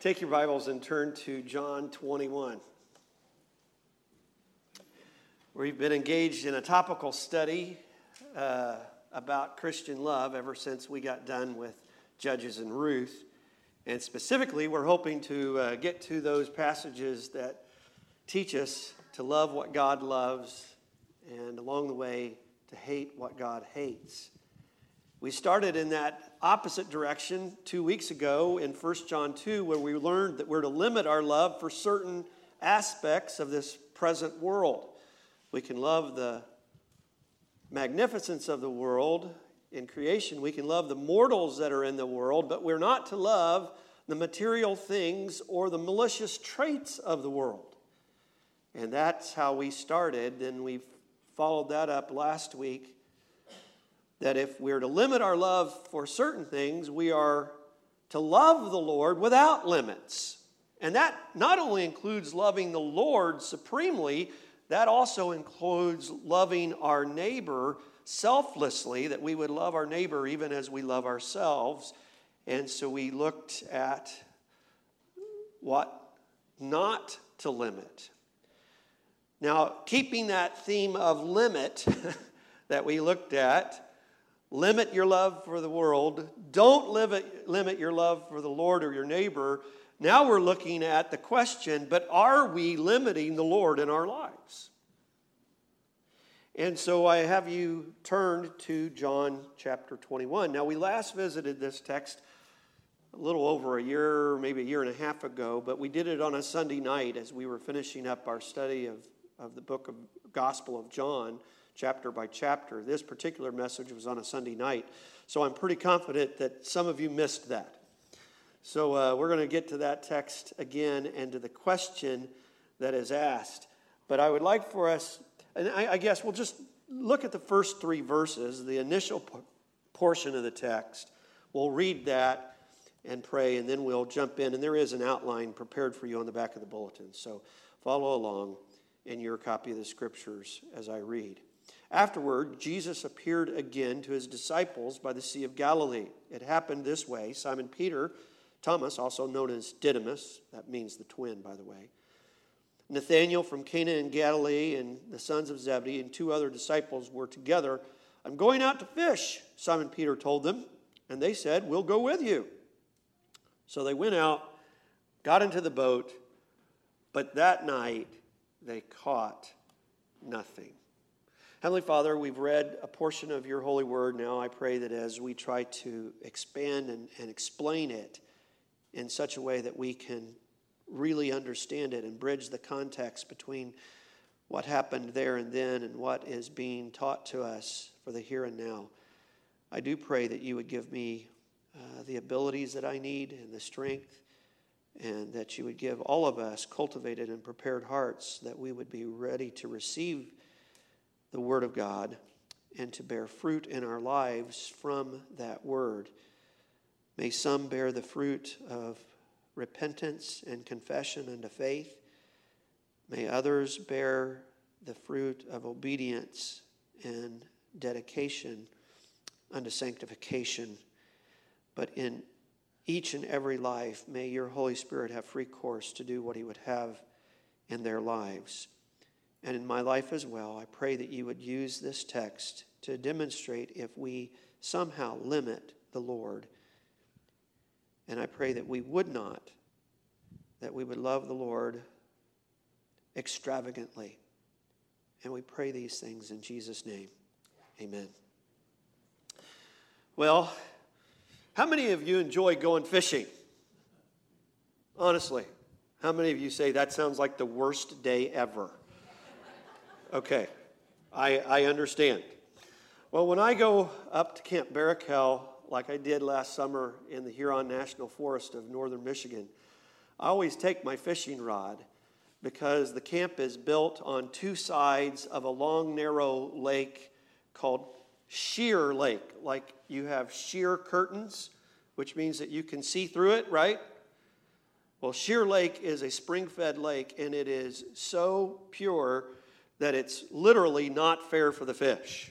Take your Bibles and turn to John 21. We've been engaged in a topical study about Christian love ever since we got done with Judges and Ruth. And specifically, we're hoping to get to those passages that teach us to love what God loves and along the way to hate what God hates. We started in that opposite direction 2 weeks ago in 1 John 2, where we learned that we're to limit our love for certain aspects of this present world. We can love the magnificence of the world in creation. We can love the mortals that are in the world, but we're not to love the material things or the malicious traits of the world. And that's how we started. Then we followed that up last week, that if we're to limit our love for certain things, we are to love the Lord without limits. And that not only includes loving the Lord supremely, that also includes loving our neighbor selflessly, that we would love our neighbor even as we love ourselves. And so we looked at what not to limit. Now, keeping that theme of limit that we looked at, limit your love for the world, don't limit your love for the Lord or your neighbor. Now we're looking at the question, but are we limiting the Lord in our lives? And so I have you turned to John chapter 21. Now we last visited this text a little over a year, maybe a year and a half ago, but we did it on a Sunday night as we were finishing up our study of the book of Gospel of John, chapter by chapter. This particular message was on a Sunday night, so I'm pretty confident that some of you missed that. So we're going to get to that text again and to the question that is asked. But I would like for us, and I guess we'll just look at the first three verses, the initial portion of the text. We'll read that and pray, and then we'll jump in. And there is an outline prepared for you on the back of the bulletin. So follow along in your copy of the scriptures as I read. Afterward, Jesus appeared again to his disciples by the Sea of Galilee. It happened this way. Simon Peter, Thomas, also known as Didymus, that means the twin, by the way, Nathanael from Cana in Galilee, and the sons of Zebedee, and two other disciples were together. "I'm going out to fish," Simon Peter told them, and they said, "We'll go with you." So they went out, got into the boat, but that night they caught nothing. Heavenly Father, we've read a portion of your holy word. Now I pray that as we try to expand and explain it in such a way that we can really understand it and bridge the context between what happened there and then and what is being taught to us for the here and now, I do pray that you would give me the abilities that I need and the strength, and that you would give all of us cultivated and prepared hearts, that we would be ready to receive the Word of God and to bear fruit in our lives from that Word. May some bear the fruit of repentance and confession unto faith. May others bear the fruit of obedience and dedication unto sanctification. But in each and every life, may your Holy Spirit have free course to do what he would have in their lives. And in my life as well, I pray that you would use this text to demonstrate if we somehow limit the Lord. And I pray that we would not, that we would love the Lord extravagantly. And we pray these things in Jesus' name. Amen. Well, how many of you enjoy going fishing? Honestly, how many of you say that sounds like the worst day ever? Okay, I understand. Well, when I go up to Camp Barakel, like I did last summer in the Huron National Forest of northern Michigan, I always take my fishing rod because the camp is built on two sides of a long, narrow lake called Sheer Lake. Like you have sheer curtains, which means that you can see through it, right? Well, Sheer Lake is a spring-fed lake, and it is so pure that it's literally not fair for the fish.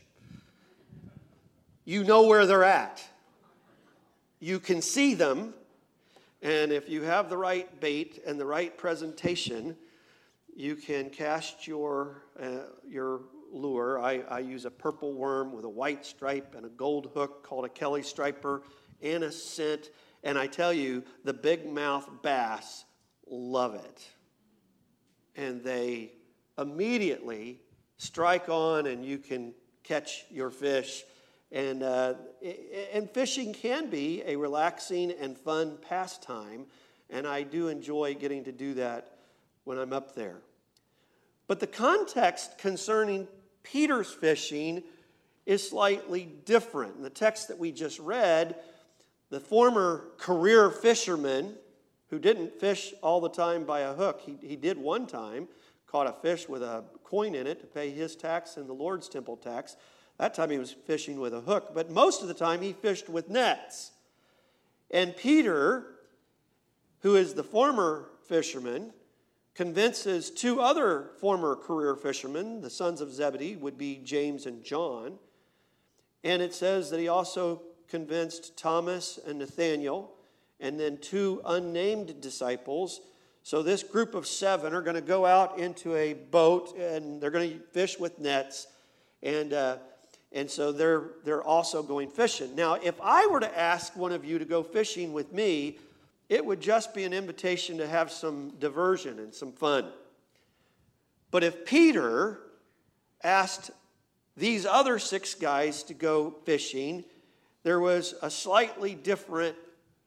You know where they're at. You can see them, And if you have the right bait and the right presentation, you can cast your lure. I use a purple worm with a white stripe and a gold hook called a Kelly striper and a scent. And I tell you, the big mouth bass love it. And they immediately strike on, and you can catch your fish. And fishing can be a relaxing and fun pastime, and I do enjoy getting to do that when I'm up there. But the context concerning Peter's fishing is slightly different. In the text that we just read, the former career fisherman, who didn't fish all the time by a hook, he did one time, caught a fish with a coin in it to pay his tax and the Lord's temple tax. That time he was fishing with a hook, but most of the time he fished with nets. And Peter, who is the former fisherman, convinces two other former career fishermen, the sons of Zebedee, would be James and John. And it says that he also convinced Thomas and Nathaniel, and then two unnamed disciples. So this group of 7 are going to go out into a boat, and they're going to fish with nets. And so they're also going fishing. Now, if I were to ask one of you to go fishing with me, it would just be an invitation to have some diversion and some fun. But if Peter asked these other 6 guys to go fishing, there was a slightly different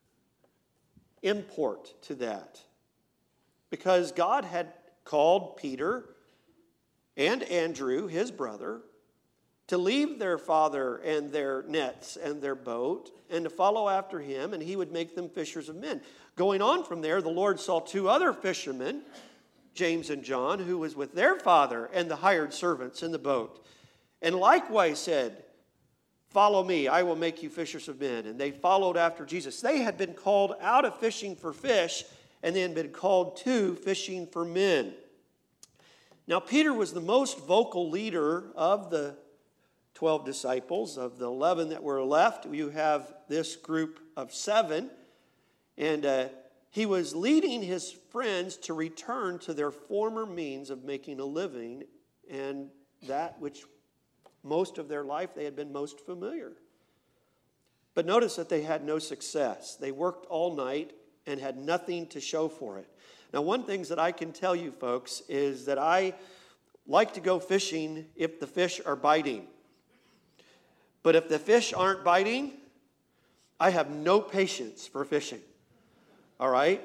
import to that. Because God had called Peter and Andrew, his brother, to leave their father and their nets and their boat and to follow after him, and he would make them fishers of men. Going on from there, the Lord saw 2 other fishermen, James and John, who was with their father and the hired servants in the boat, and likewise said, "Follow me, I will make you fishers of men." And they followed after Jesus. They had been called out of fishing for fish, and they had been called to fishing for men. Now, Peter was the most vocal leader of the 12 disciples. Of the 11 that were left, you have this group of 7. And he was leading his friends to return to their former means of making a living, and that which most of their life they had been most familiar. But notice that they had no success. They worked all night and had nothing to show for it. Now, one thing that I can tell you, folks, is that I like to go fishing if the fish are biting. But if the fish aren't biting, I have no patience for fishing. All right?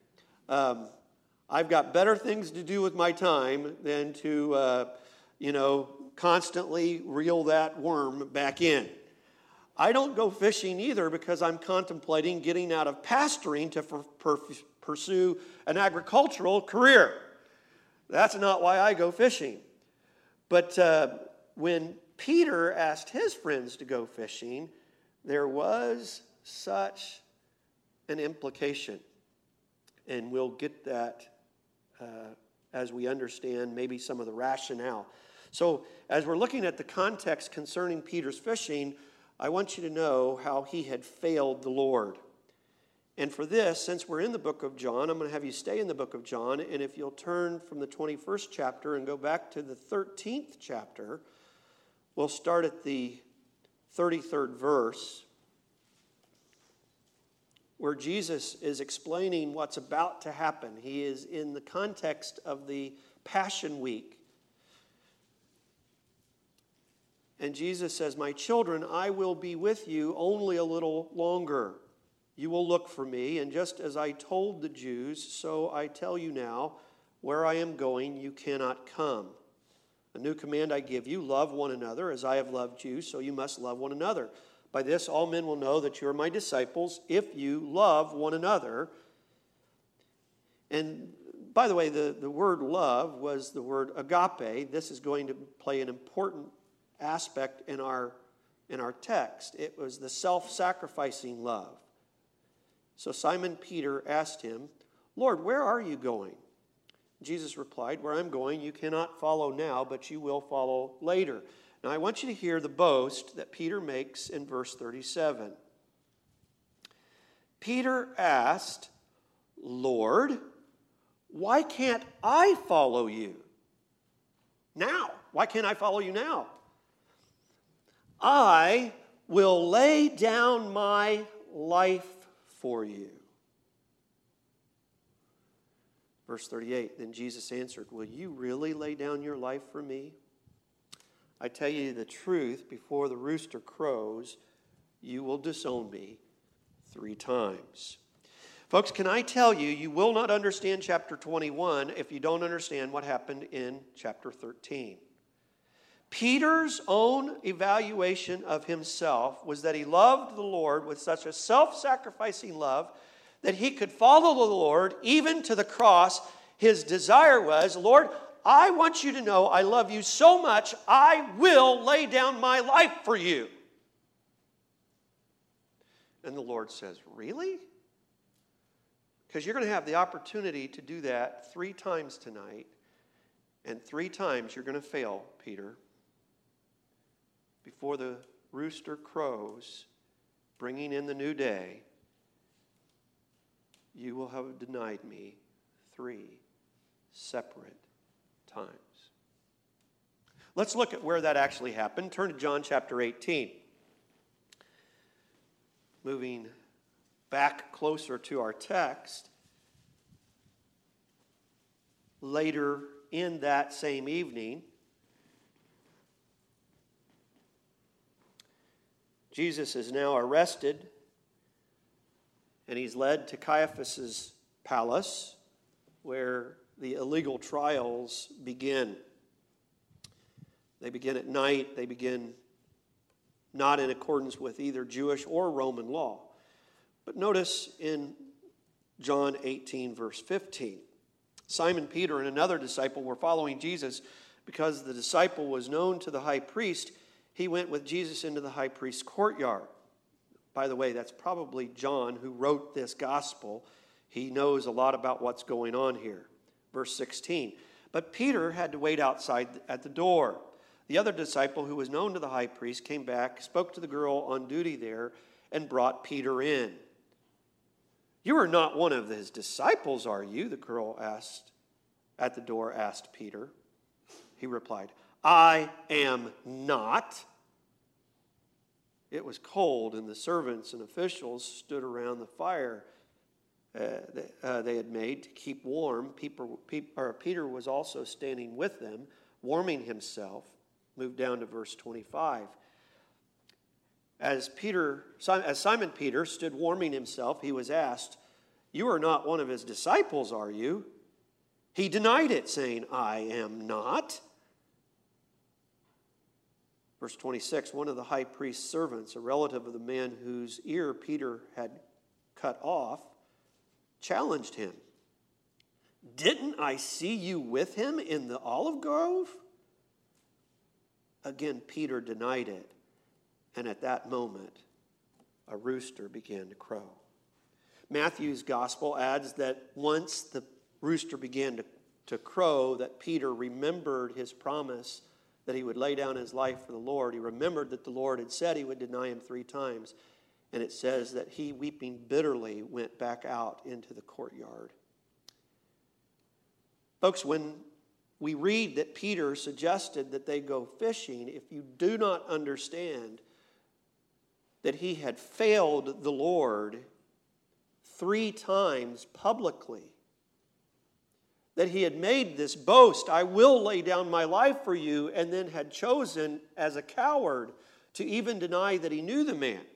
I've got better things to do with my time than to, constantly reel that worm back in. I don't go fishing either because I'm contemplating getting out of pastoring to pursue an agricultural career. That's not why I go fishing. But when Peter asked his friends to go fishing, there was such an implication. And we'll get that as we understand maybe some of the rationale. So as we're looking at the context concerning Peter's fishing, I want you to know how he had failed the Lord. And for this, since we're in the book of John, I'm going to have you stay in the book of John. And if you'll turn from the 21st chapter and go back to the 13th chapter, we'll start at the 33rd verse, where Jesus is explaining what's about to happen. He is in the context of the Passion Week. And Jesus says, "My children, I will be with you only a little longer. You will look for me, and just as I told the Jews, so I tell you now, where I am going, you cannot come. A new command I give you, love one another. As I have loved you, so you must love one another. By this all men will know that you are my disciples, if you love one another." And by the way, the word love was the word agape. This is going to play an important aspect in our text. It was the self-sacrificing love. So Simon Peter asked him, "Lord, where are you going?" Jesus replied, "Where I'm going, you cannot follow now, but you will follow later." Now I want you to hear the boast that Peter makes in verse 37. Peter asked, Lord, why can't I follow you now? Why can't I follow you now? I will lay down my life for you. Verse 38, then Jesus answered, will you really lay down your life for me? I tell you the truth, before the rooster crows, you will disown me 3 times. Folks, can I tell you, you will not understand chapter 21 if you don't understand what happened in chapter 13. Peter's own evaluation of himself was that he loved the Lord with such a self-sacrificing love that he could follow the Lord even to the cross. His desire was, Lord, I want you to know I love you so much, I will lay down my life for you. And the Lord says, really? Because you're going to have the opportunity to do that 3 times tonight, and 3 times you're going to fail, Peter. Before the rooster crows, bringing in the new day, you will have denied me 3 separate times. Let's look at where that actually happened. Turn to John chapter 18. Moving back closer to our text, later in that same evening, Jesus is now arrested, and he's led to Caiaphas' palace, where the illegal trials begin. They begin at night. They begin not in accordance with either Jewish or Roman law. But notice in John 18, verse 15, Simon Peter and another disciple were following Jesus. Because the disciple was known to the high priest, he went with Jesus into the high priest's courtyard. By the way, that's probably John who wrote this gospel. He knows a lot about what's going on here. Verse 16, but Peter had to wait outside at the door. The other disciple who was known to the high priest came back, spoke to the girl on duty there, and brought Peter in. You are not one of his disciples, are you? The girl at the door asked Peter. He replied, I am not. It was cold, and the servants and officials stood around the fire they had made to keep warm. Peter was also standing with them, warming himself. Move down to verse 25. As Simon Peter stood warming himself, he was asked, you are not one of his disciples, are you? He denied it, saying, I am not. Verse 26, one of the high priest's servants, a relative of the man whose ear Peter had cut off, challenged him. Didn't I see you with him in the olive grove? Again, Peter denied it, and at that moment, a rooster began to crow. Matthew's gospel adds that once the rooster began to crow, that Peter remembered his promise that he would lay down his life for the Lord. He remembered that the Lord had said he would deny him 3 times. And it says that he, weeping bitterly, went back out into the courtyard. Folks, when we read that Peter suggested that they go fishing, if you do not understand that he had failed the Lord 3 times publicly, that he had made this boast, I will lay down my life for you, and then had chosen as a coward to even deny that he knew the man.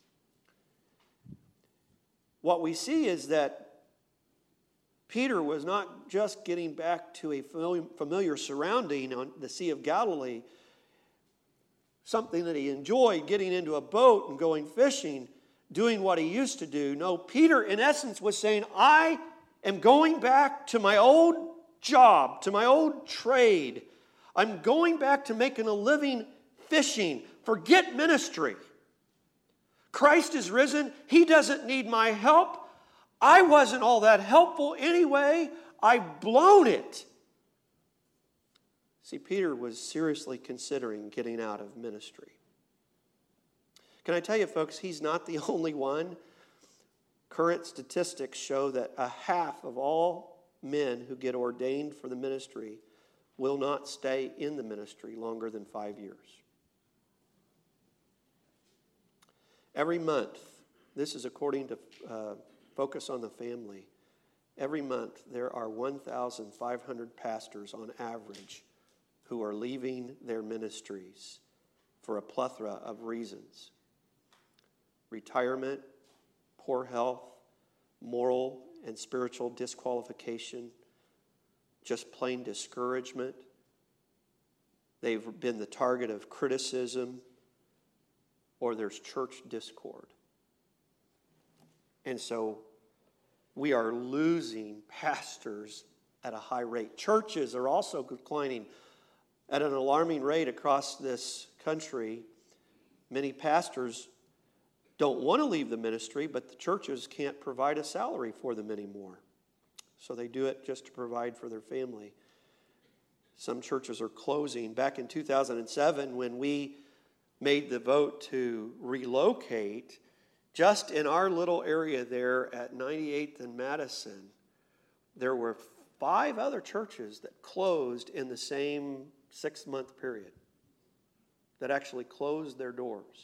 What we see is that Peter was not just getting back to a familiar surrounding on the Sea of Galilee, something that he enjoyed, getting into a boat and going fishing, doing what he used to do. No, Peter, in essence, was saying, I am going back to my old job, to my old trade. I'm going back to making a living fishing. Forget ministry. Christ is risen. He doesn't need my help. I wasn't all that helpful anyway. I've blown it. See, Peter was seriously considering getting out of ministry. Can I tell you, folks, he's not the only one Current statistics show that a half of all men who get ordained for the ministry will not stay in the ministry longer than 5 years. Every month, this is according to Focus on the Family, every month there are 1,500 pastors on average who are leaving their ministries for a plethora of reasons. Retirement, poor health, moral and spiritual disqualification, just plain discouragement. They've been the target of criticism, or there's church discord. And so we are losing pastors at a high rate. Churches are also declining at an alarming rate across this country. Many pastors don't want to leave the ministry, but the churches can't provide a salary for them anymore. So they do it just to provide for their family. Some churches are closing. Back in 2007, when we made the vote to relocate, just in our little area there at 98th and Madison, there were 5 other churches that closed in the same 6-month period, that actually closed their doors.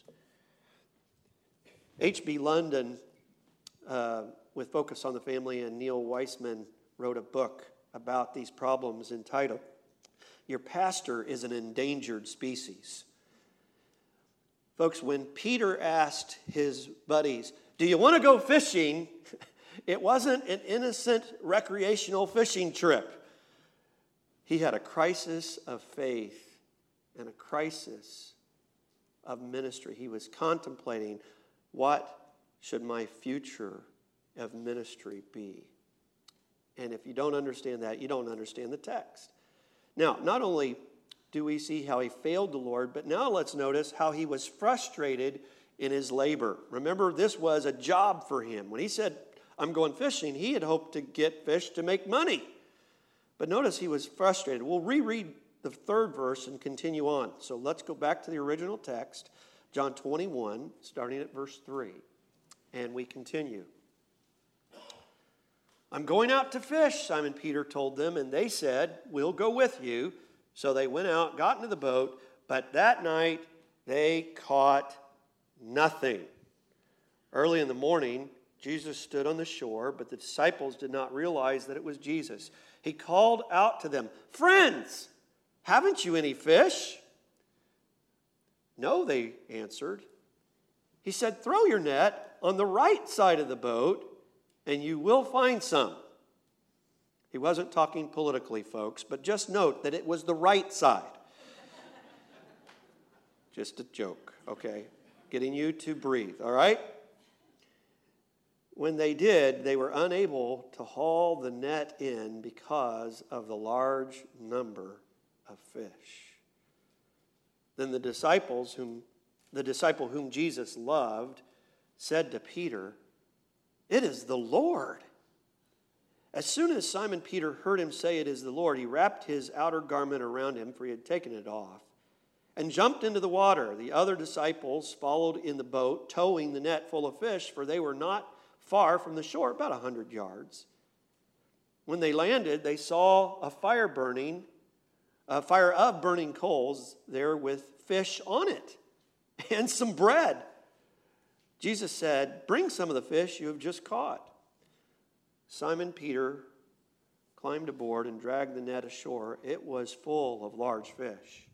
H.B. London, with Focus on the Family, and Neil Weissman wrote a book about these problems entitled, "Your Pastor is an Endangered Species." Folks, when Peter asked his buddies, "Do you want to go fishing?" it wasn't an innocent recreational fishing trip. He had a crisis of faith and a crisis of ministry. He was contemplating, what should my future of ministry be? And if you don't understand that, you don't understand the text. Now, not only do we see how he failed the Lord, but now let's notice how he was frustrated in his labor. Remember, this was a job for him. When he said, "I'm going fishing," he had hoped to get fish to make money. But notice he was frustrated. We'll reread the 3rd verse and continue on. So let's go back to the original text, John 21, starting at verse 3. And we continue. "I'm going out to fish," Simon Peter told them, and they said, "We'll go with you." So they went out, got into the boat, but that night they caught nothing. Early in the morning, Jesus stood on the shore, but the disciples did not realize that it was Jesus. He called out to them, "Friends, haven't you any fish?" "No," they answered. He said, "Throw your net on the right side of the boat, and you will find some." He wasn't talking politically, folks, but just note that it was the right side. Just a joke, okay? Getting you to breathe, all right? When they did, they were unable to haul the net in because of the large number of fish. Then the disciple whom Jesus loved said to Peter, "It is the Lord." As soon as Simon Peter heard him say, "It is the Lord," he wrapped his outer garment around him, for he had taken it off, and jumped into the water. The other disciples followed in the boat, towing the net full of fish, for they were not far from the shore, about 100 yards. When they landed, they saw a fire of burning coals there with fish on it and some bread. Jesus said, "Bring some of the fish you have just caught." Simon Peter climbed aboard and dragged the net ashore. It was full of large fish,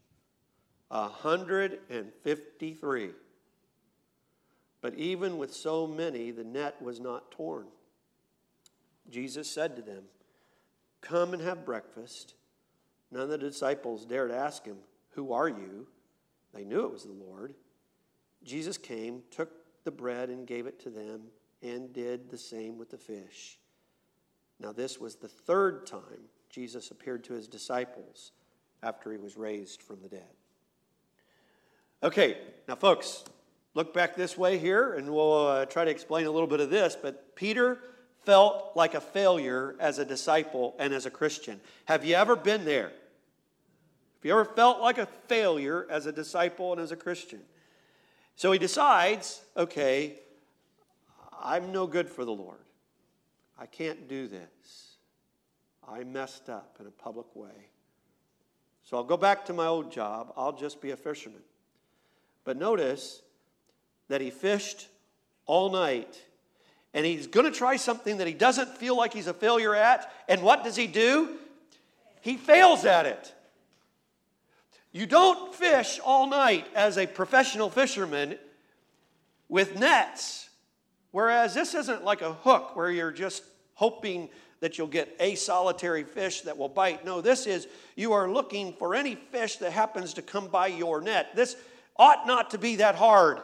153. But even with so many, the net was not torn. Jesus said to them, "Come and have breakfast." None of the disciples dared ask him, "Who are you?" They knew it was the Lord. Jesus came, took the bread and gave it to them, and did the same with the fish. Now this was the 3rd time Jesus appeared to his disciples after he was raised from the dead. Okay, now folks, look back this way here, and we'll try to explain a little bit of this. But Peter felt like a failure as a disciple and as a Christian. Have you ever been there? Have you ever felt like a failure as a disciple and as a Christian? So he decides, okay, I'm no good for the Lord. I can't do this. I messed up in a public way. So I'll go back to my old job. I'll just be a fisherman. But notice that he fished all night. And he's going to try something that he doesn't feel like he's a failure at. And what does he do? He fails at it. You don't fish all night as a professional fisherman with nets. Whereas this isn't like a hook where you're just hoping that you'll get a solitary fish that will bite. No, this is you are looking for any fish that happens to come by your net. This ought not to be that hard.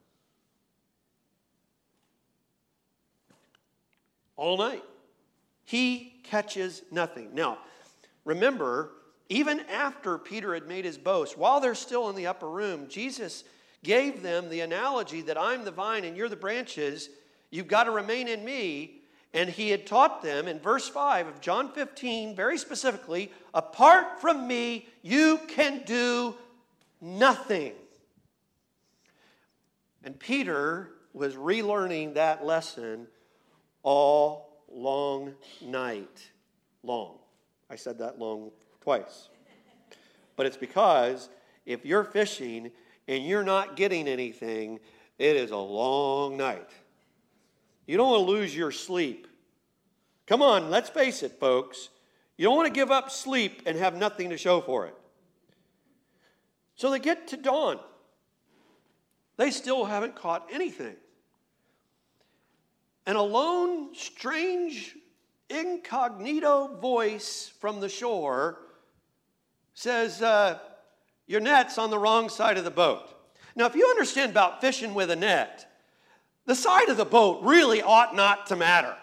All night. He catches nothing. Now, remember, even after Peter had made his boast, while they're still in the upper room, Jesus gave them the analogy that I'm the vine and you're the branches. You've got to remain in me. And he had taught them in verse 5 of John 15, very specifically, apart from me, you can do nothing. And Peter was relearning that lesson all long night long. I said that long twice. But it's because if you're fishing and you're not getting anything, it is a long night. You don't want to lose your sleep. Come on, let's face it, folks. You don't want to give up sleep and have nothing to show for it. So they get to dawn. They still haven't caught anything. And a lone, strange, incognito voice from the shore says, your net's on the wrong side of the boat. Now, if you understand about fishing with a net, the side of the boat really ought not to matter.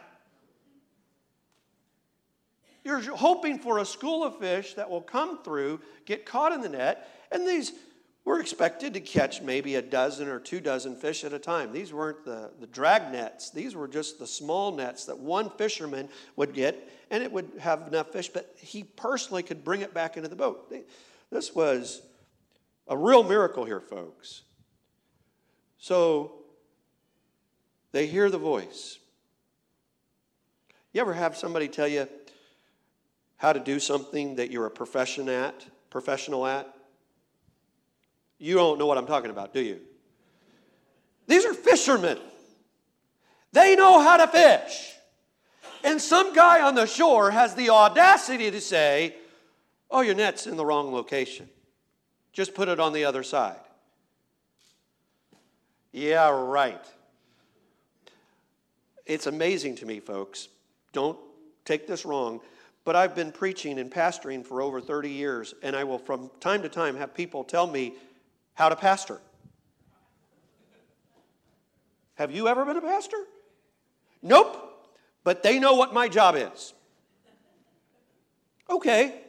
You're hoping for a school of fish that will come through, get caught in the net, and these were expected to catch maybe a dozen or 2 dozen fish at a time. These weren't the drag nets. These were just the small nets that one fisherman would get, and it would have enough fish, but he personally could bring it back into the boat. This was a real miracle here, folks. So they hear the voice. You ever have somebody tell you how to do something that you're a professional at? You don't know what I'm talking about, do you? These are fishermen. They know how to fish. And some guy on the shore has the audacity to say, oh, your net's in the wrong location. Just put it on the other side. Yeah, right. It's amazing to me, folks. Don't take this wrong. But I've been preaching and pastoring for over 30 years, and I will from time to time have people tell me how to pastor. Have you ever been a pastor? Nope. But they know what my job is. Okay.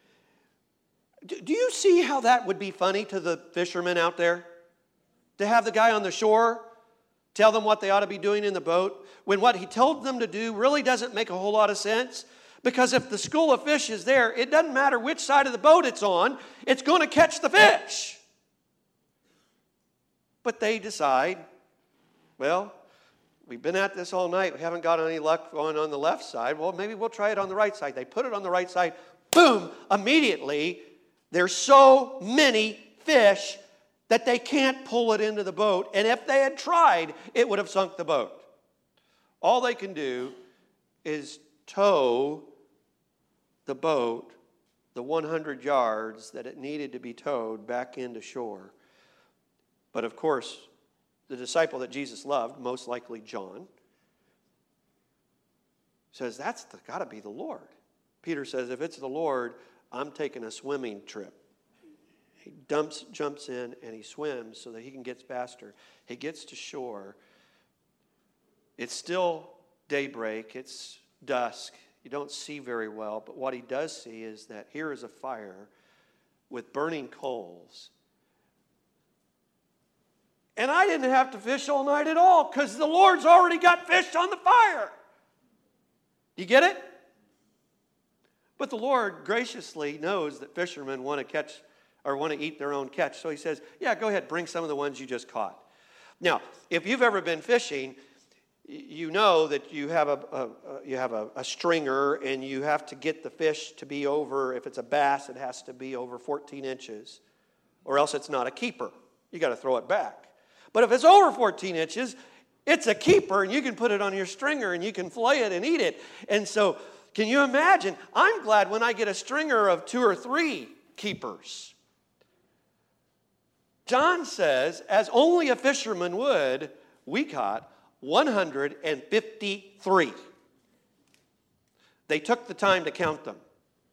Do you see how that would be funny to the fishermen out there? To have the guy on the shore tell them what they ought to be doing in the boat, when what he told them to do really doesn't make a whole lot of sense? Because if the school of fish is there, it doesn't matter which side of the boat it's on, it's going to catch the fish. But they decide, well, we've been at this all night. We haven't got any luck going on the left side. Well, maybe we'll try it on the right side. They put it on the right side. Boom! Immediately, there's so many fish that they can't pull it into the boat. And if they had tried, it would have sunk the boat. All they can do is tow the boat the 100 yards that it needed to be towed back into shore. But of course, the disciple that Jesus loved, most likely John, says, that's got to be the Lord. Peter says, if it's the Lord, I'm taking a swimming trip. He jumps in, and he swims so that he can get faster. He gets to shore. It's still daybreak. It's dusk. You don't see very well, but what he does see is that here is a fire with burning coals. And I didn't have to fish all night at all because the Lord's already got fish on the fire. You get it? But the Lord graciously knows that fishermen want to catch or want to eat their own catch. So he says, yeah, go ahead, bring some of the ones you just caught. Now, if you've ever been fishing, You know that you have a stringer, and you have to get the fish to be over, if it's a bass, it has to be over 14 inches, or else it's not a keeper. You got to throw it back. But if it's over 14 inches, it's a keeper, and you can put it on your stringer, and you can fillet it and eat it. And so, can you imagine? I'm glad when I get a stringer of 2 or 3 keepers. John says, as only a fisherman would, we caught 153. They took the time to count them.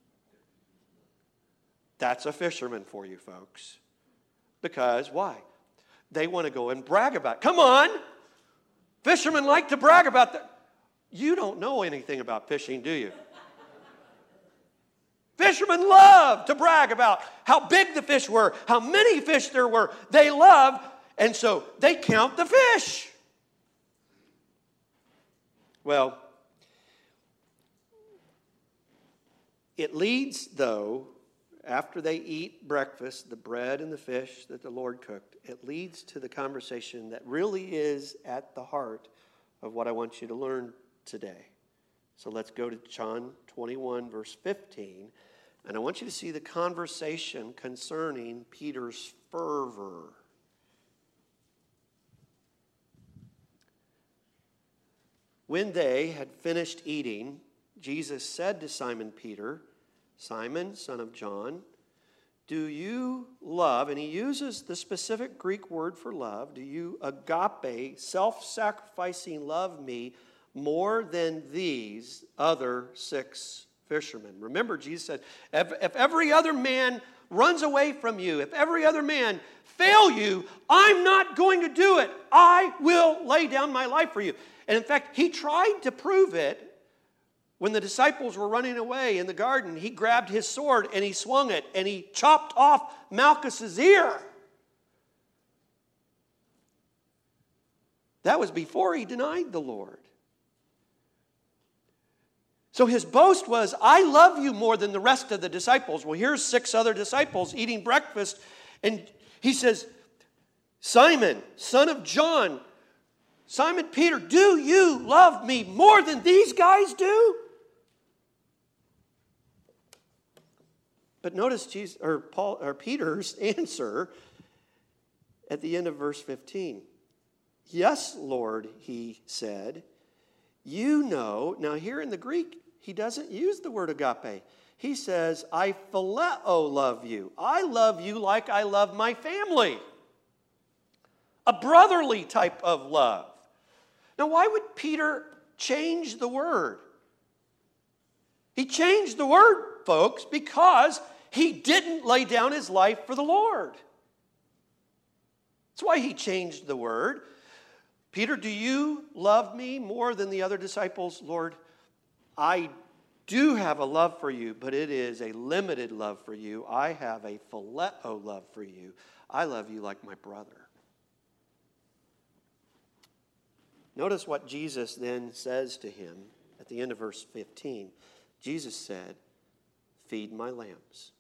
That's a fisherman for you, folks. Because, why? They want to go and brag about it. Come on! Fishermen like to brag about that. You don't know anything about fishing, do you? Fishermen love to brag about how big the fish were, how many fish there were. They love, and so they count the fish. Well, it leads, though, after they eat breakfast, the bread and the fish that the Lord cooked, it leads to the conversation that really is at the heart of what I want you to learn today. So let's go to John 21, verse 15, and I want you to see the conversation concerning Peter's fervor. When they had finished eating, Jesus said to Simon Peter, Simon, son of John, do you love, and he uses the specific Greek word for love, do you agape, self-sacrificing love me more than these other 6 fishermen? Remember, Jesus said, if every other man runs away from you, if every other man fail you, I'm not going to do it. I will lay down my life for you. And in fact, he tried to prove it when the disciples were running away in the garden. He grabbed his sword and he swung it and he chopped off Malchus's ear. That was before he denied the Lord. So his boast was, I love you more than the rest of the disciples. Well, here's 6 other disciples eating breakfast, and he says, Simon, son of John, Simon Peter, do you love me more than these guys do? But notice Peter's answer at the end of verse 15. Yes, Lord, he said. You know, now here in the Greek, he doesn't use the word agape. He says, I phileo love you. I love you like I love my family. A brotherly type of love. Now, why would Peter change the word? He changed the word, folks, because he didn't lay down his life for the Lord. That's why he changed the word. Peter, do you love me more than the other disciples? Lord, I do have a love for you, but it is a limited love for you. I have a phileo love for you. I love you like my brother. Notice what Jesus then says to him at the end of verse 15. Jesus said, feed my lambs.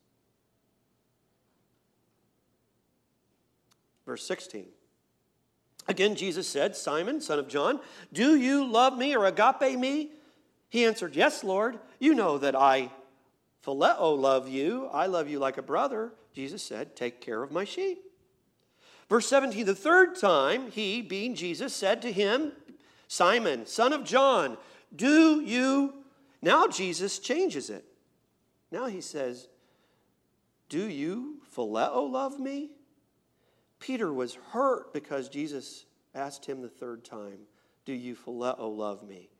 Verse 16. Again, Jesus said, Simon, son of John, do you love me or agape me? He answered, yes, Lord. You know that I phileo love you. I love you like a brother. Jesus said, take care of my sheep. Verse 17, the third time, he, being Jesus, said to him, Simon, son of John, do you... Now Jesus changes it. Now he says, do you phileo love me? Peter was hurt because Jesus asked him the third time, do you phileo love me?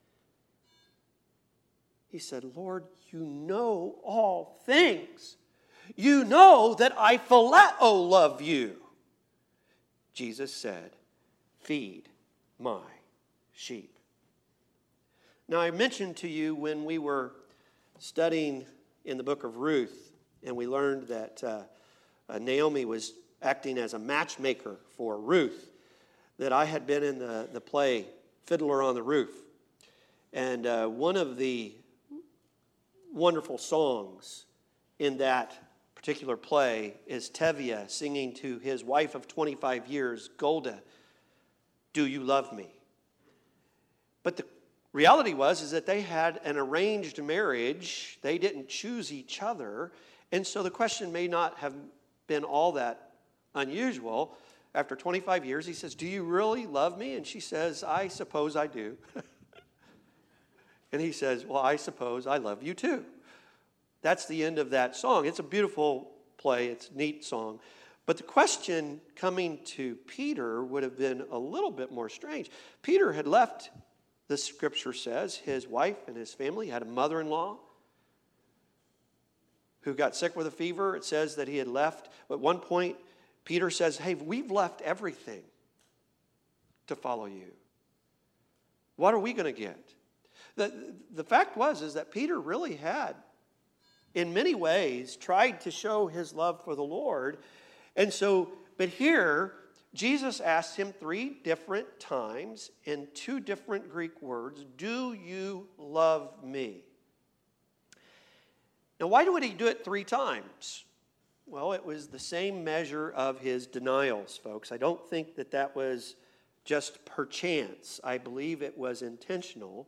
He said, Lord, you know all things. You know that I phileo love you. Jesus said, feed my sheep. Now, I mentioned to you when we were studying in the book of Ruth, and we learned that Naomi was acting as a matchmaker for Ruth, that I had been in the play Fiddler on the Roof. And one of the wonderful songs in that particular play is Tevye singing to his wife of 25 years, Golda, do you love me? But the reality is that they had an arranged marriage. They didn't choose each other. And so the question may not have been all that unusual. After 25 years, he says, "Do you really love me?" And she says, "I suppose I do." And he says, "Well, I suppose I love you too." That's the end of that song. It's a beautiful play. It's a neat song. But the question coming to Peter would have been a little bit more strange. Peter had left, the scripture says, his wife and his family. He had a mother-in-law who got sick with a fever. It says that he had left. At one point, Peter says, "Hey, we've left everything to follow you. What are we going to get?" The fact is that Peter really had, in many ways, tried to show his love for the Lord. And so, but here, Jesus asks him 3 different times in 2 different Greek words, "Do you love me?" Now, why would he do it 3 times? Well, it was the same measure of his denials, folks. I don't think that that was just perchance. I believe it was intentional.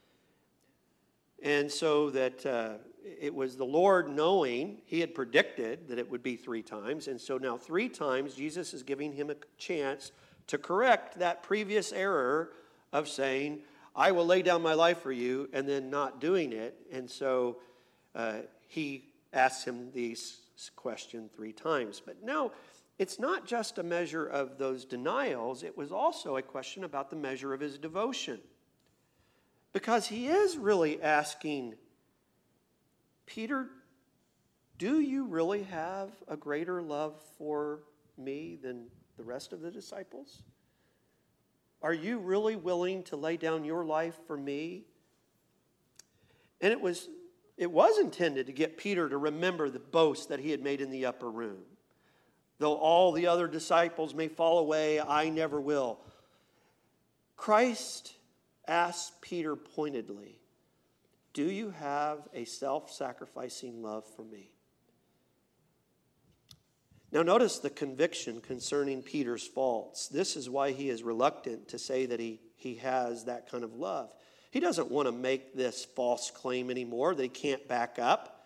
And so that it was the Lord knowing, he had predicted that it would be 3 times. And so now 3 times Jesus is giving him a chance to correct that previous error of saying, "I will lay down my life for you," and then not doing it. And so he asks him these questions 3 times. But now it's not just a measure of those denials. It was also a question about the measure of his devotion. Because he is really asking, "Peter, do you really have a greater love for me than the rest of the disciples? Are you really willing to lay down your life for me?" And it was intended to get Peter to remember the boast that he had made in the upper room. "Though all the other disciples may fall away, I never will." Christ asked Peter pointedly, "Do you have a self-sacrificing love for me?" Now notice the conviction concerning Peter's faults. This is why he is reluctant to say that he has that kind of love. He doesn't want to make this false claim anymore that he can't back up.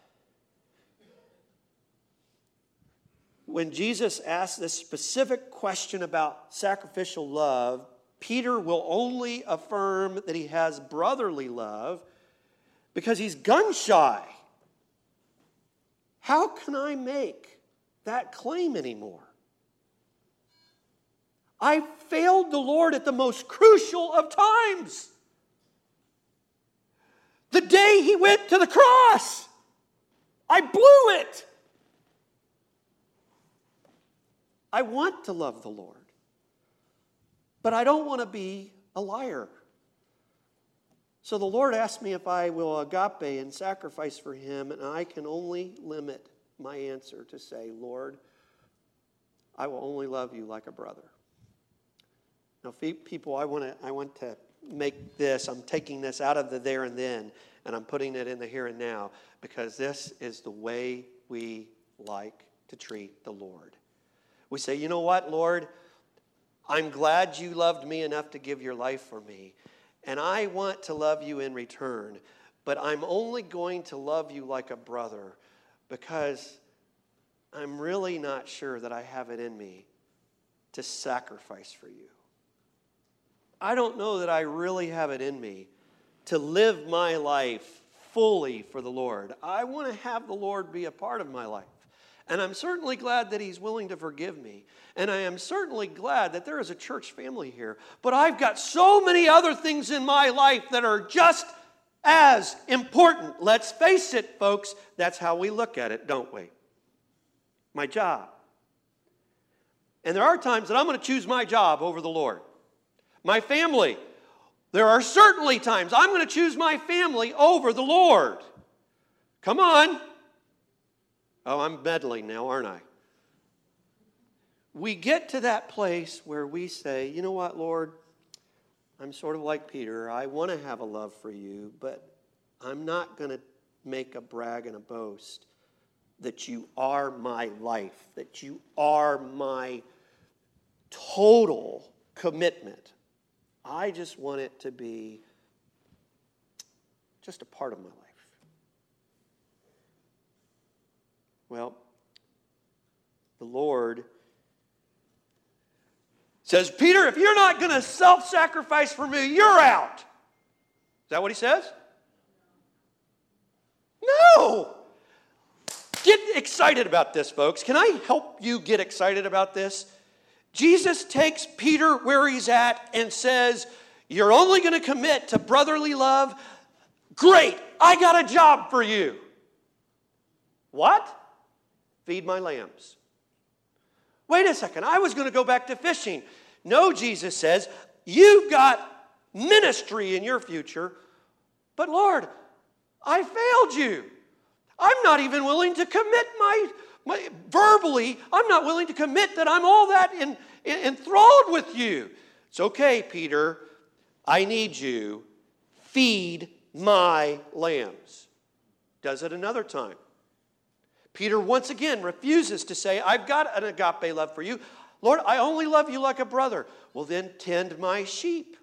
When Jesus asks this specific question about sacrificial love, Peter will only affirm that he has brotherly love because he's gun-shy. How can I make that claim anymore? I failed the Lord at the most crucial of times. The day he went to the cross, I blew it. I want to love the Lord, but I don't want to be a liar. So the Lord asked me if I will agape and sacrifice for him, and I can only limit my answer to say, "Lord, I will only love you like a brother." Now, people, I want to make this, I'm taking this out of the there and then, and I'm putting it in the here and now, because this is the way we like to treat the Lord. We say, "You know what, Lord? I'm glad you loved me enough to give your life for me, and I want to love you in return, but I'm only going to love you like a brother because I'm really not sure that I have it in me to sacrifice for you. I don't know that I really have it in me to live my life fully for the Lord. I want to have the Lord be a part of my life. And I'm certainly glad that he's willing to forgive me. And I am certainly glad that there is a church family here. But I've got so many other things in my life that are just as important. Let's face it, folks. That's how we look at it, don't we? My job. And there are times that I'm going to choose my job over the Lord. My family. There are certainly times I'm going to choose my family over the Lord. Come on. Oh, I'm meddling now, aren't I? We get to that place where we say, "You know what, Lord? I'm sort of like Peter. I want to have a love for you, but I'm not going to make a brag and a boast that you are my life, that you are my total commitment. I just want it to be just a part of my life. Well, the Lord says, Peter, if you're not going to self-sacrifice for me, you're out. Is that what he says? No. Get excited about this, folks. Can I help you get excited about this? Jesus takes Peter where he's at and says, you're only going to commit to brotherly love. Great, I got a job for you. What? Feed my lambs. Wait a second, I was going to go back to fishing. No, Jesus says, you've got ministry in your future, but Lord, I failed you. I'm not even willing to commit verbally, I'm not willing to commit that I'm all that enthralled with you. It's okay, Peter. I need you. Feed my lambs. Does it another time. Peter once again refuses to say, I've got an agape love for you. Lord, I only love you like a brother. Well, then tend my sheep.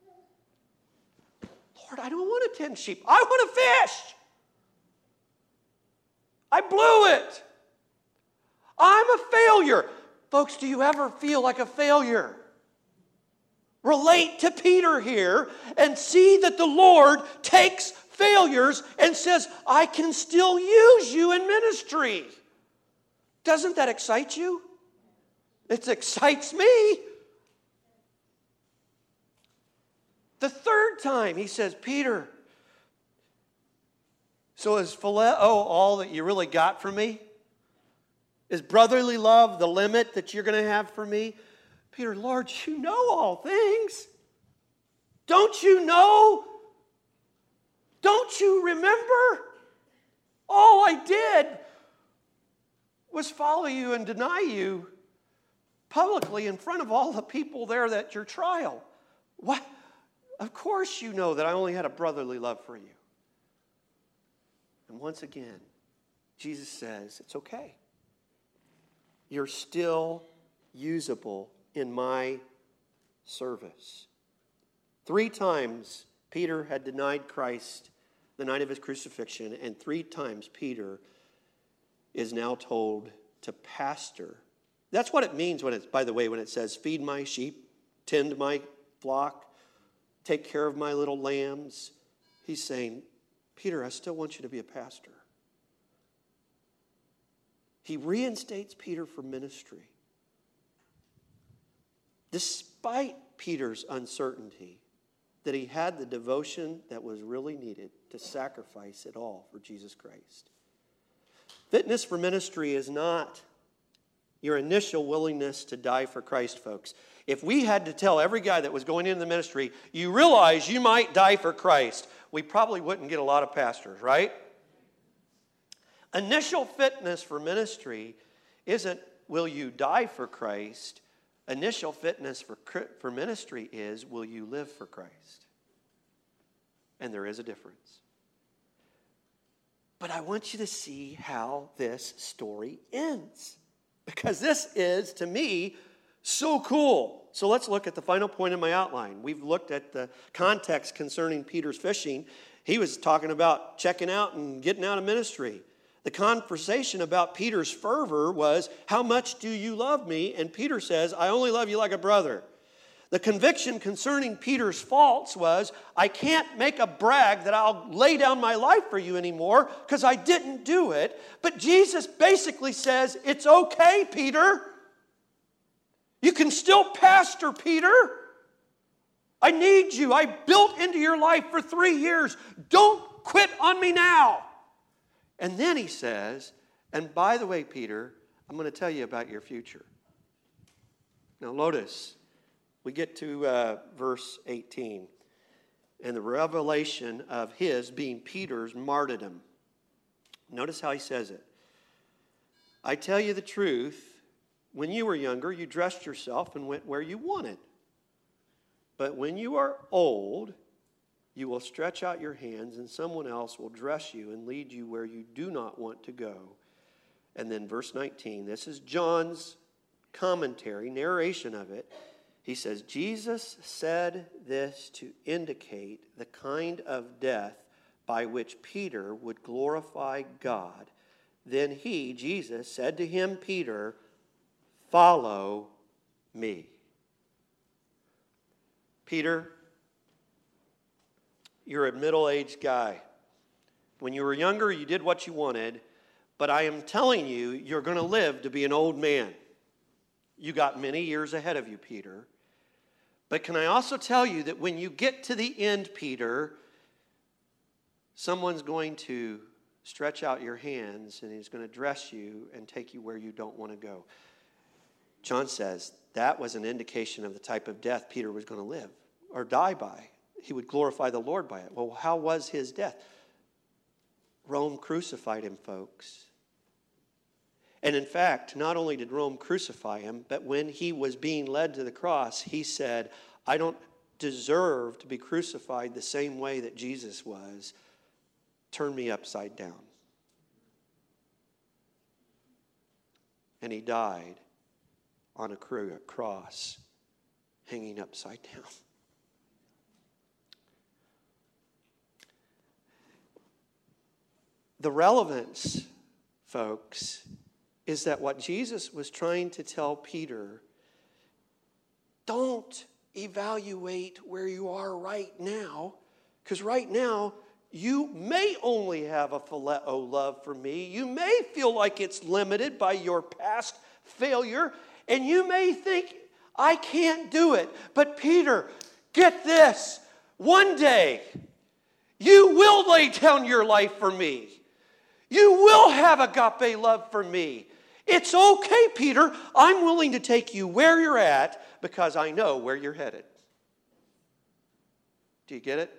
Lord, I don't want to tend sheep. I want to fish. I blew it. I'm a failure. Folks, do you ever feel like a failure? Relate to Peter here and see that the Lord takes failures and says, I can still use you in ministry. Doesn't that excite you? It excites me. The third time he says, Peter, so is phileo all that you really got for me? Is brotherly love the limit that you're going to have for me? Peter, Lord, you know all things. Don't you know? Don't you remember? All I did was follow you and deny you publicly in front of all the people there at your trial. What? Of course you know that I only had a brotherly love for you. And once again, Jesus says, it's okay. You're still usable in my service. 3 times Peter had denied Christ the night of his crucifixion, and 3 times Peter is now told to pastor. That's what it means when it's, by the way, when it says, feed my sheep, tend my flock, take care of my little lambs. He's saying, Peter, I still want you to be a pastor. He reinstates Peter for ministry. Despite Peter's uncertainty that he had the devotion that was really needed to sacrifice it all for Jesus Christ. Fitness for ministry is not your initial willingness to die for Christ, folks. If we had to tell every guy that was going into the ministry, you realize you might die for Christ, we probably wouldn't get a lot of pastors, right? Initial fitness for ministry isn't, will you die for Christ? Initial fitness for ministry is, will you live for Christ? And there is a difference. But I want you to see how this story ends. Because this is, to me, so cool. So let's look at the final point in my outline. We've looked at the context concerning Peter's fishing. He was talking about checking out and getting out of ministry. The conversation about Peter's fervor was, how much do you love me? And Peter says, I only love you like a brother. The conviction concerning Peter's faults was, I can't make a brag that I'll lay down my life for you anymore because I didn't do it. But Jesus basically says, it's okay, Peter. You can still pastor, Peter. I need you. I built into your life for 3 years. Don't quit on me now. And then he says, and by the way, Peter, I'm going to tell you about your future. Now notice, we get to verse 18, and the revelation of his, being Peter's, martyrdom. Notice how he says it. I tell you the truth, when you were younger, you dressed yourself and went where you wanted. But when you are old, you will stretch out your hands, and someone else will dress you and lead you where you do not want to go. And then verse 19, this is John's commentary, narration of it. He says, Jesus said this to indicate the kind of death by which Peter would glorify God. Then he, Jesus, said to him, Peter, follow me. Peter, you're a middle-aged guy. When you were younger, you did what you wanted, but I am telling you, you're going to live to be an old man. You got many years ahead of you, Peter. But can I also tell you that when you get to the end, Peter, someone's going to stretch out your hands and he's going to dress you and take you where you don't want to go. John says that was an indication of the type of death Peter was going to live or die by. He would glorify the Lord by it. Well, how was his death? Rome crucified him, folks. And in fact, not only did Rome crucify him, but when he was being led to the cross, he said, I don't deserve to be crucified the same way that Jesus was. Turn me upside down. And he died on a cross, hanging upside down. The relevance, folks, is that what Jesus was trying to tell Peter, don't evaluate where you are right now, because right now you may only have a phileo love for me. You may feel like it's limited by your past failure, and you may think, I can't do it. But Peter, get this, one day you will lay down your life for me. You will have agape love for me. It's okay, Peter. I'm willing to take you where you're at because I know where you're headed. Do you get it?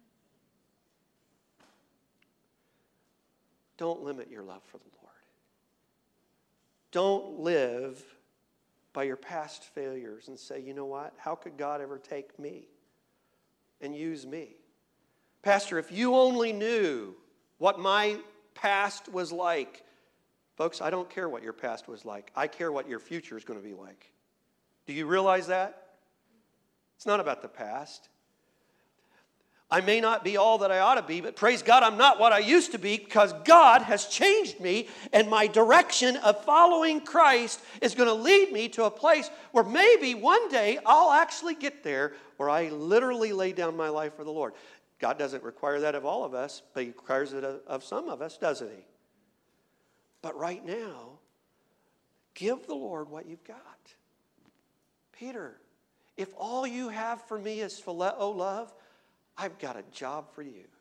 Don't limit your love for the Lord. Don't live by your past failures and say, you know what? How could God ever take me and use me? Pastor, if you only knew what my past was like. Folks, I don't care what your past was like. I care what your future is going to be like. Do you realize that? It's not about the past. I may not be all that I ought to be, but praise God, I'm not what I used to be because God has changed me, and my direction of following Christ is going to lead me to a place where maybe one day I'll actually get there where I literally lay down my life for the Lord. God doesn't require that of all of us, but He requires it of some of us, doesn't He? But right now, give the Lord what you've got. Peter, if all you have for me is phileo love, I've got a job for you.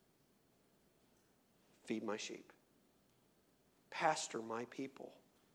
Feed my sheep. Pastor my people.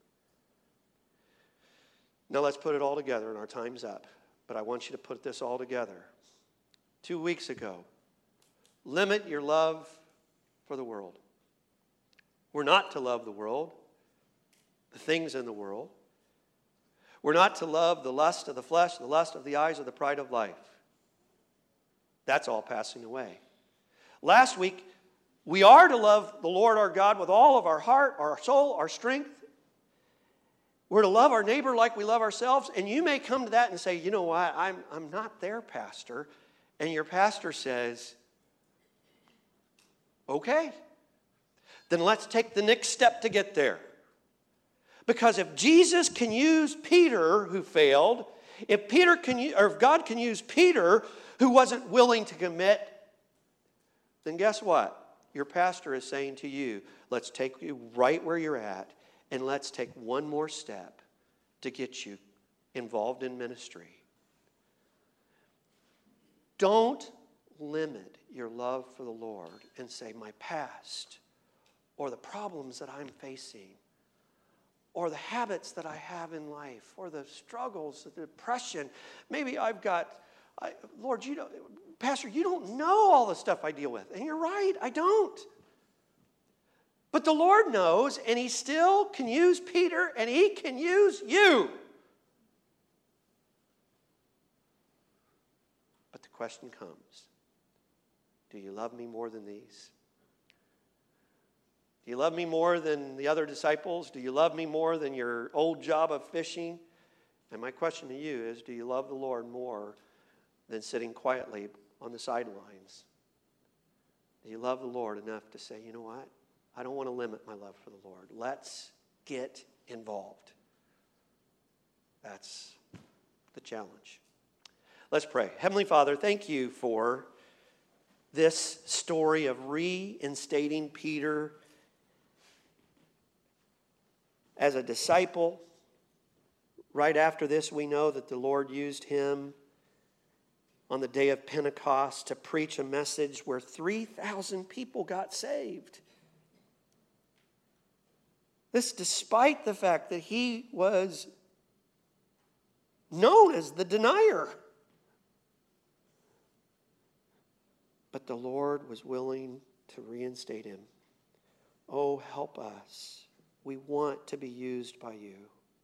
Now let's put it all together, and our time's up. But I want you to put this all together. 2 weeks ago, limit your love for the world. We're not to love the world, the things in the world. We're not to love the lust of the flesh, the lust of the eyes, or the pride of life. That's all passing away. Last week, we are to love the Lord our God with all of our heart, our soul, our strength. We're to love our neighbor like we love ourselves. And you may come to that and say, you know what, I'm not there, Pastor. And your pastor says, okay, then let's take the next step to get there. Because if Jesus can use Peter, who failed, if God can use Peter, who wasn't willing to commit, then guess what? Your pastor is saying to you, let's take you right where you're at, and let's take one more step to get you involved in ministry. Don't limit your love for the Lord and say, my past, or the problems that I'm facing, or the habits that I have in life, or the struggles, the depression. Maybe I've got, Lord, Pastor, you don't know all the stuff I deal with. And you're right, I don't. But the Lord knows, and He still can use Peter, and He can use you. But the question comes, do you love me more than these? Do you love me more than the other disciples? Do you love me more than your old job of fishing? And my question to you is, do you love the Lord more than sitting quietly on the sidelines? You love the Lord enough to say, you know what? I don't want to limit my love for the Lord. Let's get involved. That's the challenge. Let's pray. Heavenly Father, thank you for this story of reinstating Peter as a disciple. Right after this, we know that the Lord used him on the day of Pentecost to preach a message where 3,000 people got saved. This despite the fact that he was known as the denier. But the Lord was willing to reinstate him. Oh, help us. We want to be used by you.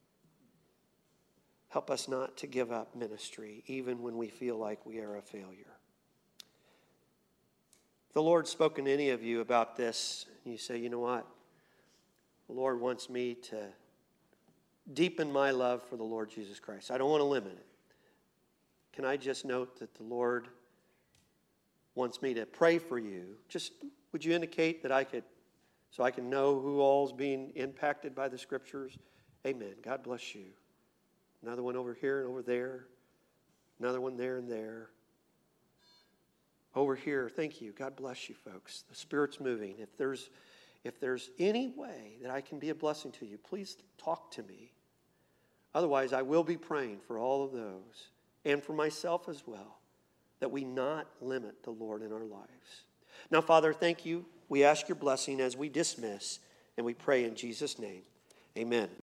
Help us not to give up ministry, even when we feel like we are a failure. If the Lord's spoken to any of you about this, and you say, you know what? The Lord wants me to deepen my love for the Lord Jesus Christ. I don't want to limit it. Can I just note that the Lord wants me to pray for you? Just would you indicate that so I can know who all is being impacted by the Scriptures? Amen. God bless you. Another one over here and over there. Another one there and there. Over here. Thank you. God bless you, folks. The Spirit's moving. If there's any way that I can be a blessing to you, please talk to me. Otherwise, I will be praying for all of those and for myself as well, that we not limit the Lord in our lives. Now, Father, thank you. We ask your blessing as we dismiss, and we pray in Jesus' name. Amen.